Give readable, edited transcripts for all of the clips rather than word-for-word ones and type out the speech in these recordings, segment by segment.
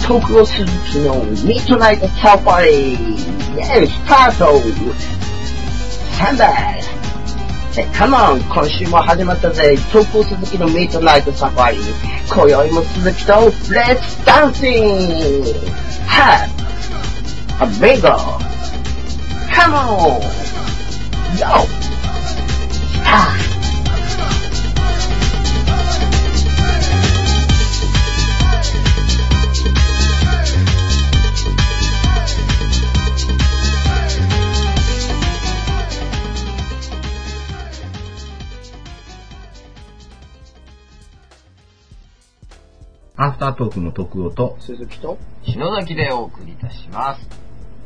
東京鈴木のミッドナイトサファリスタートサンデーカモン今週も始まったぜ東京鈴木のミッドナイトサファリ今宵も鈴木とレッツダンシングハッビンゴカモンヨスタートアフタートークの徳尾と鈴木と篠崎でお送りいたします。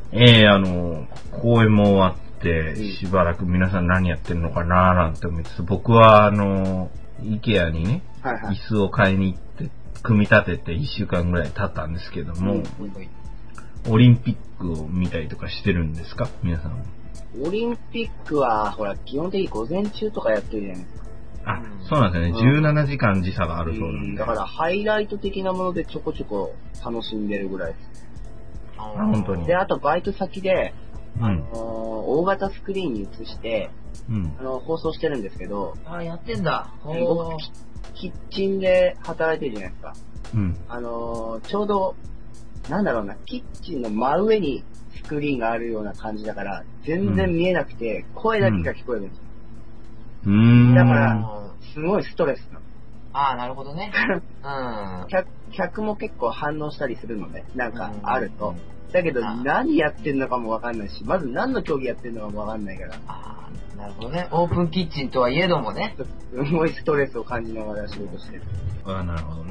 公演も終わって、しばらく皆さん何やってるのかなーなんて思いつつ、僕はIKEA にね、椅子を買いに行って、組み立てて1週間ぐらい経ったんですけども、オリンピックを見たりとかしてるんですか皆さん。 オリンピックは、ほら、基本的に午前中とかやってるじゃないですか。 あ、そうなんですよね。17時間時差があるそうなんで。 だからハイライト的なものでちょこちょこ楽しんでるぐらいです。 本当に。 で、あとバイト先で、大型スクリーンに映して、放送してるんですけど、 やってんだ。 僕、キッチンで働いてるじゃないですか。ちょうど、なんだろうな、キッチンの真上にスクリーンがあるような感じだから、全然見えなくて、声だけが聞こえるんですよ。だから、すごいストレスなの。 なるほどね。 客も結構反応したりするのね。なんか、あると。だけど、何やってんのかもわかんないし、まず何の競技やってんのかもわかんないから。 なるほどね。オープンキッチンとはいえどもね。 すごいストレスを感じながら仕事してる。 なるほどね。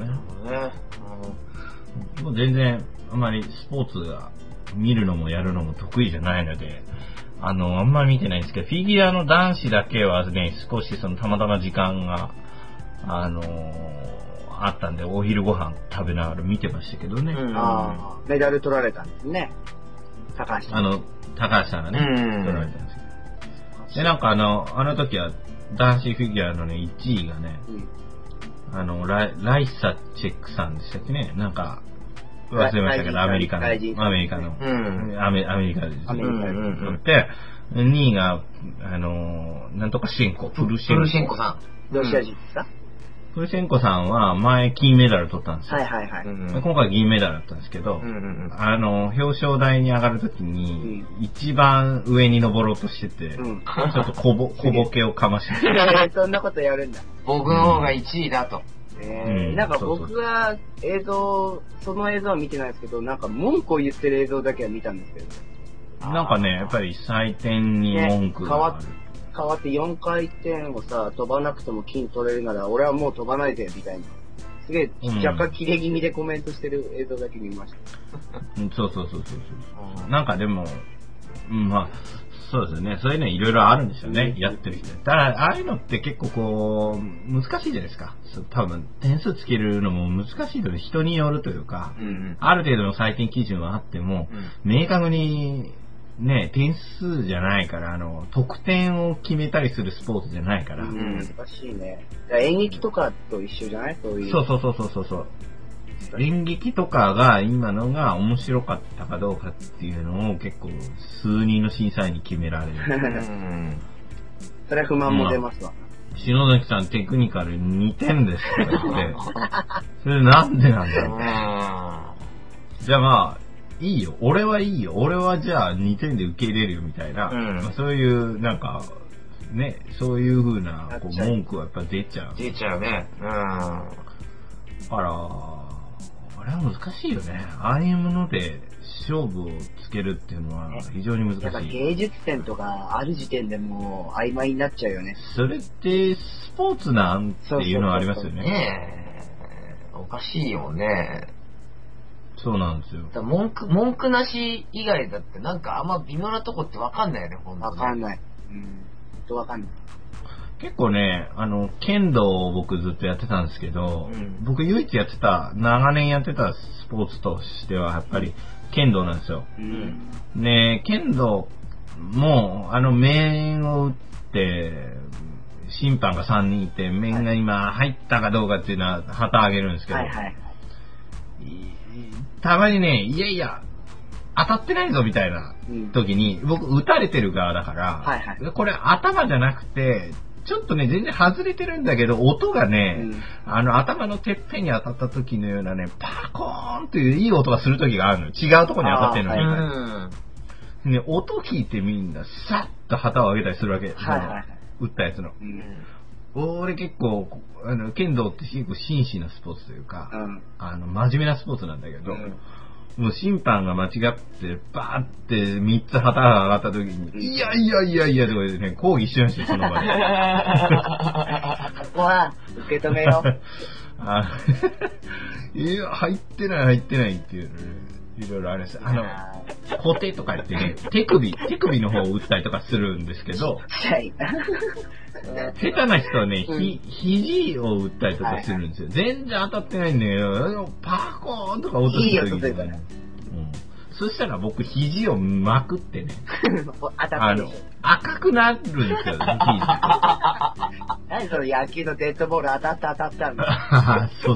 もう全然、あまりスポーツが見るのもやるのも得意じゃないので、あんまり見てないんですけど、フィギュアの男子だけはね、少したまたま時間が、あったんで、お昼ご飯食べながら見てましたけどね。 メダル取られたんですね。高橋さん。 高橋さんがね、取られたんですけど。で、なんかあの時は、男子フィギュアのね、1位がね、ライサチェックさんでしたっけね。なんか、忘れましたけど、アメリカの。アメリカです。取って、2位が、なんとかシェンコ、プルシェンコさん。ロシア人ですか？ プルシェンコさんは前金メダル取ったんですよ。今回銀メダルだったんですけど、表彰台に上がるときに、一番上に登ろうとしてて、ちょっと小ボケをかまして。 そんなことやるんだ。 僕の方が1位だと。 なんか僕がその映像は見てないですけど、なんか文句を言ってる映像だけは見たんですけど。 なんかね、やっぱり採点に文句がある。 変わって4回転をさ、飛ばなくても金取れるなら、俺はもう飛ばないで、みたいな。すげえ、若干切れ気味でコメントしてる映像だけ見ました。 なんかでも、まあ、そうですよね。そういうのいろいろあるんですよね。やってる人。ただ、ああいうのって結構こう、難しいじゃないですか。多分、点数つけるのも難しいので、人によるというか、ある程度の採点基準はあっても、明確に、ね、点数じゃないから、得点を決めたりするスポーツじゃないから。 難しいね。演劇とかと一緒じゃない？そういう。 そう。演劇とかが今のが面白かったかどうかっていうのを結構数人の審査員に決められる。 それは不満も出ますわ。 篠崎さんテクニカル2点ですって言って、それなんでなんだろう。じゃあまあ、いいよ。俺はいいよ。俺はじゃあ2点で受け入れるよみたいな。そういう、なんか、ね、そういう風なこう文句はやっぱ出ちゃう。 出ちゃうね。 あら、あれは難しいよね。ああいうもので勝負をつけるっていうのは非常に難しい。 やっぱ芸術点とかある時点でもう曖昧になっちゃうよね。 それってスポーツなんていうのはありますよね。 おかしいよね。 そうなんですよ。 文句なし以外だってなんかあんま微妙なとこってわかんないよね、ほんとに。 わかんない。わかんない。 結構ね、剣道を僕ずっとやってたんですけど、僕唯一長年やってたスポーツとしてはやっぱり剣道なんですよ。ね、剣道も面を打って審判が3人いて面が今入ったかどうかっていうのは旗あげるんですけど、 たまにね、いやいや、当たってないぞみたいな時に、僕打たれてる側だから、 はいはい、 これ頭じゃなくて、ちょっとね、全然外れてるんだけど、音がね、頭のてっぺんに当たった時のようなね、パコーンといういい音がする時があるの。違うところに当たってるのに。ね、音聞いてみんな、さっと旗を上げたりするわけ。打ったやつの。俺結構、剣道って結構真摯なスポーツというか、真面目なスポーツなんだけど、もう審判が間違って、バーって3つ旗が上がった時に、いやいやいやいやとかでね、抗議しましたよ、その場で。 ここは、受け止めよう。 いや、入ってないっていう、いろいろあるんです。小手とか言ってね、手首の方を打ったりとかするんですけど、下手な人はね、肘を打ったりとかするんですよ。全然当たってないんだけど、パコーンとか落とす時にね。そしたら僕、肘をまくってね、赤くなるんですよ、肘。 何その野球のデッドボール当たったんだ。そう。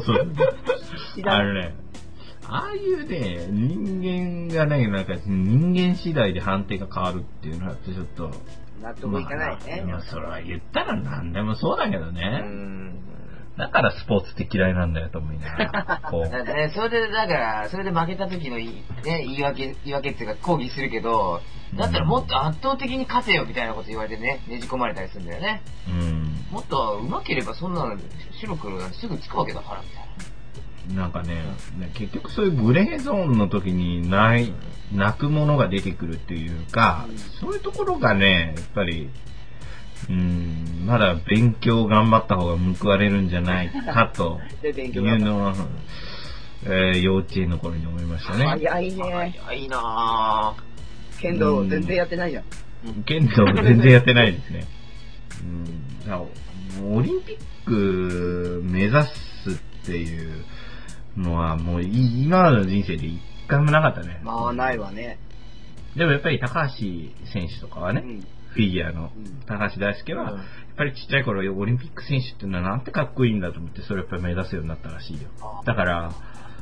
ああいうね、人間がね、なんか人間次第で判定が変わるっていうのはちょっと納得いかないね。 それは言ったら何でもそうだけどね。だからスポーツって嫌いなんだよと思いながら。 なんかね、それで負けた時のね、言い訳っていうか抗議するけど、だったらもっと圧倒的に勝てよみたいなこと言われてね、ねじ込まれたりするんだよね。もっと上手ければそんなの白黒がすぐつくわけだからみたいな。 なんかね、結局そういうグレーゾーンの時に泣くものが出てくるっていうか、そういうところがね、やっぱり、まだ勉強頑張った方が報われるんじゃないかというのは、幼稚園の頃に思いましたね。 早いね。 早いなぁ。 剣道全然やってないじゃん。 剣道全然やってないですね。オリンピック目指すっていうのはもう今までの人生で一回もなかったね。 まあないわね。 でもやっぱり高橋選手とかはね、フィギュアの高橋大輔は、やっぱりちっちゃい頃オリンピック選手っていうのはなんてかっこいいんだと思って、それをやっぱり目指すようになったらしいよ。だから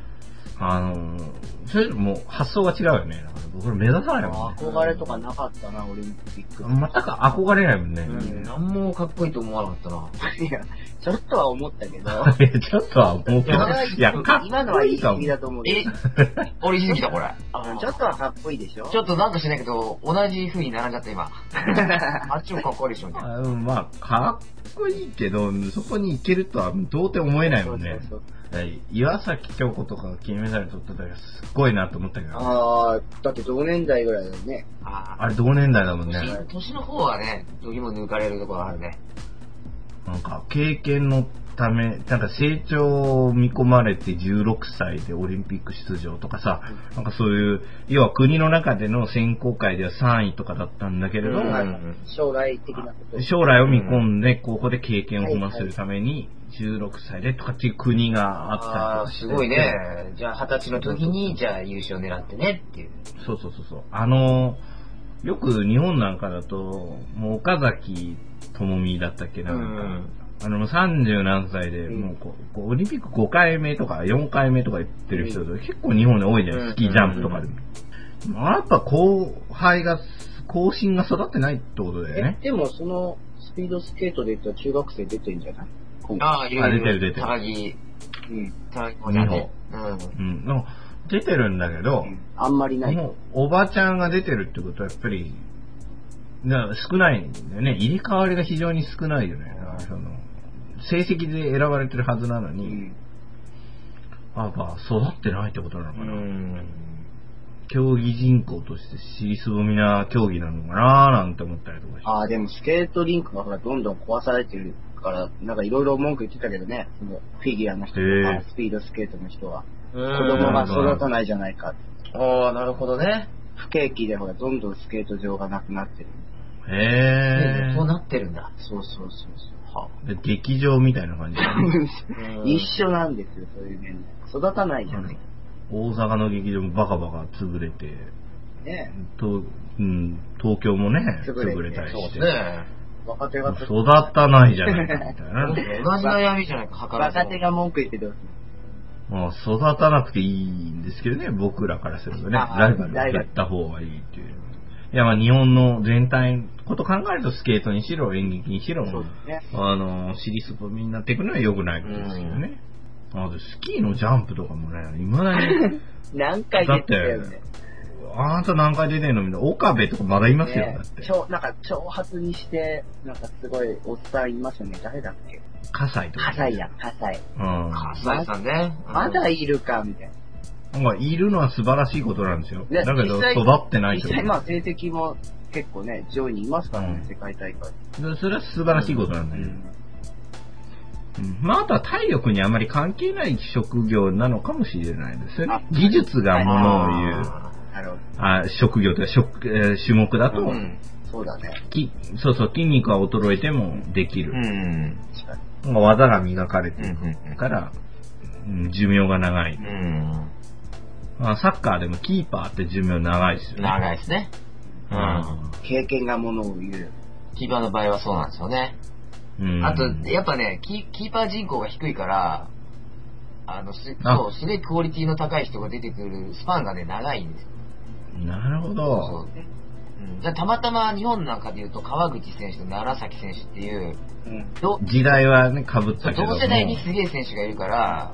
それもう発想が違うよね。僕ら目指さないもんね。 憧れとかなかったな、オリンピック。 全く憧れないもんね。 なんもかっこいいと思わなかったな。 いや、ちょっとは思ったけど。 ちょっとは思うけど。いや、 今のは言い過ぎだと思う。 俺言い過ぎたこれ。 ちょっとはかっこいいでしょ。 ちょっとなんかしないけど、同じ風に並んじゃった今。あっちもかっこいいでしょみたいな。 まあ、かっこいいけど、そこに行けるとは到底思えないもんね。岩崎京子とか金メダル取った時はすっごいなと思ったけど。 だって同年代ぐらいだよね。 あれ同年代だもんね。 年の方はね、時も抜かれるところあるね。 なんか経験のため、なんか成長を見込まれて16歳でオリンピック出場とかさ、なんかそういう、要は国の中での選考会では3位とかだったんだけれど、 将来的なこと。 将来を見込んで、ここで経験を踏ませるために、16歳でとかっていう国があったりとかして。 すごいね。じゃあ20歳の時に、じゃあ優勝狙ってねっていう。 そう。よく日本なんかだと、もう岡崎智美だったっけなんか、30何歳で、もうオリンピック5回目とか4回目とか言ってる人と結構日本で多いじゃない、スキージャンプとかで。やっぱ後進が育ってないってことだよね。 でもそのスピードスケートで言ったら中学生出てんじゃない？ いろいろ。 出てる。 高木美穂。出てるんだけど、 あんまりない。 もうおばちゃんが出てるってことはやっぱり、少ないんだよね。入れ替わりが非常に少ないよね。成績で選ばれてるはずなのに、育ってないってことなのかな。競技人口として尻すぼみな競技なのかななんて思ったりとかして。 でもスケートリンクがほらどんどん壊されてるから、なんかいろいろ文句言ってたけどね、そのフィギュアの人とかスピードスケートの人は。子供が育たないじゃないかって。 なるほどね。 不景気でほらどんどんスケート場がなくなってる。 そうなってるんだ。 そう。 劇場みたいな感じ。 一緒なんですよ、そういう面で。育たないじゃない。 大阪の劇場もバカバカ潰れて、 ね、 東京もね、潰れたりして。 若手が育たないじゃないかみたいな。 同じ悩みじゃないか、 若手が文句言ってどうする？ まあ、育たなくていいんですけどね、僕らからするとね、ライバルやった方がいいっていう。いや、まあ日本の全体のこと考えるとスケートにしろ、演劇にしろ、ね、私立とみんなっていくのは良くないことですけどね。あとスキーのジャンプとかもね、未だに。 何回出てるよね。 あなた何回出てんのみたいな。岡部とかまだいますよ、 ね、 だって。 なんか挑発にして、なんかすごいおっさんいますよね。誰だっけ？ 葛西とか。 葛西さんね。まだいるか、みたいな。 なんかいるのは素晴らしいことなんですよ。だけど育ってないと。 実際まあ成績も結構ね、上位にいますからね、世界大会。 それは素晴らしいことなんだよ。まああとは体力にあまり関係ない職業なのかもしれないですよね。技術がものを言う。職業というか種目だと、 そうだね。 そうそう、筋肉は衰えてもできる。技が磨かれてるから、寿命が長い。サッカーでもキーパーって寿命長いですよね。 長いですね。 経験がものを言う。 キーパーの場合はそうなんですよね。あと、やっぱね、キーパー人口が低いから、すげえクオリティの高い人が出てくるスパンがね、長いんですよ。 なるほど。 たまたま日本なんかで言うと、川口選手と楢崎選手っていう、 時代はね、被ったけど。 同世代にすげえ選手がいるから、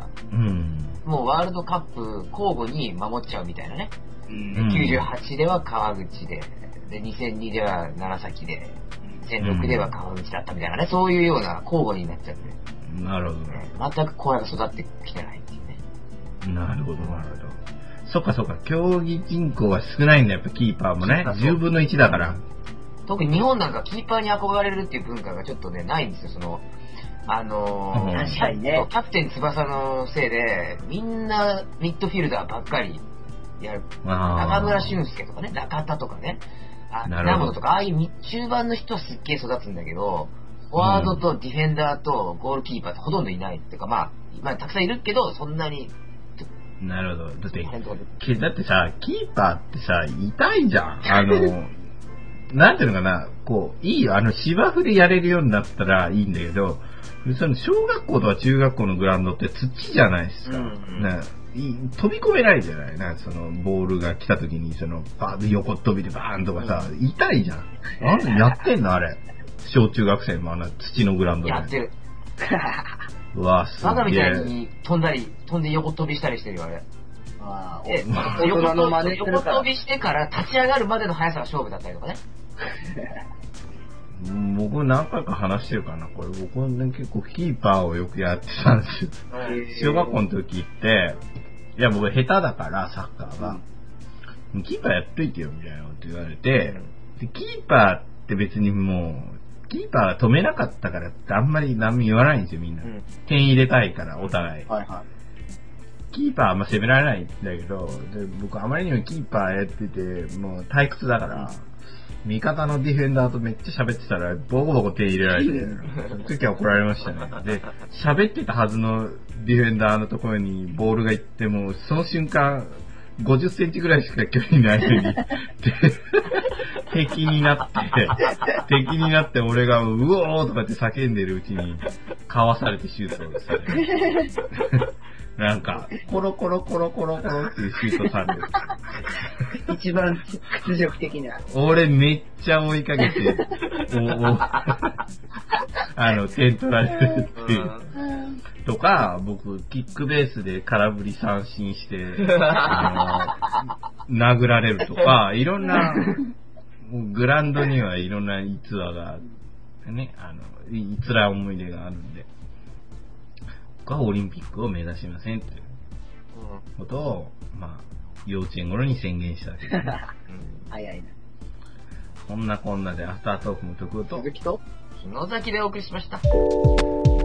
もうワールドカップ交互に守っちゃうみたいなね。98では川口で、2002では楢崎で、2006では川口だったみたいなね、そういうような交互になっちゃって。 なるほど。 全く子らが育ってきてないっていうね。 なるほど、なるほど。そっかそっか、競技人口が少ないんだ、やっぱキーパーもね。10分の1だから。 特に日本なんかキーパーに憧れるっていう文化がちょっとね、ないんですよ、確かにね。キャプテン翼のせいで、みんなミッドフィルダーばっかりやる。中村俊輔とかね、中田とかね、稲本とか、ああいう中盤の人はすっげえ育つんだけど、フォワードとディフェンダーとゴールキーパーってほとんどいないっていうか、まあ、たくさんいるけど、そんなに。 なるほど。だってさ、キーパーってさ、痛いじゃん。なんていうのかな、いいよ、芝生でやれるようになったらいいんだけど、その小学校とか中学校のグラウンドって土じゃないですか。飛び込めないじゃないな、ボールが来た時に、横飛びでバーンとかさ、痛いじゃん。やってんのあれ。小中学生も土のグラウンドで。 やってる。 うわ、すげえ。 バカみたいに飛んで横飛びしたりしてるよ、あれ。横飛びしてから立ち上がるまでの速さが勝負だったりとかね。 僕何回か話してるかな、これ。僕ね、結構キーパーをよくやってたんですよ。小学校の時って、いや、僕下手だから、サッカーが。キーパーやっといてよ、みたいなこと言われて、でキーパーって別にもう、キーパーが止めなかったからってあんまり何も言わないんですよ、みんな。点入れたいから、お互い。キーパーはあんま攻められないんだけど、僕あまりにもキーパーやってて、もう退屈だから、味方のディフェンダーとめっちゃ喋ってたら、ボコボコ手入れられて、その時は怒られましたね。で、喋ってたはずのディフェンダーのところにボールが行っても、その瞬間、50センチぐらいしか距離ないのに、敵になって俺がうおーとかって叫んでるうちに、かわされてシュートをされる。なんか、コロコロコロコロコロっていうシュートされる。 一番屈辱的な。 俺めっちゃ追いかけて、点取られるっていう。とか、僕、キックベースで空振り三振して、殴られるとか、いろんな、グラウンドにはいろんな逸話が、ね、辛い思い出があるんで。僕はオリンピックを目指しませんということを、まあ、幼稚園頃に宣言したわけですね。 早いな。 こんなこんなでアフタートークの曲と、 鈴木と篠崎でお送りしました。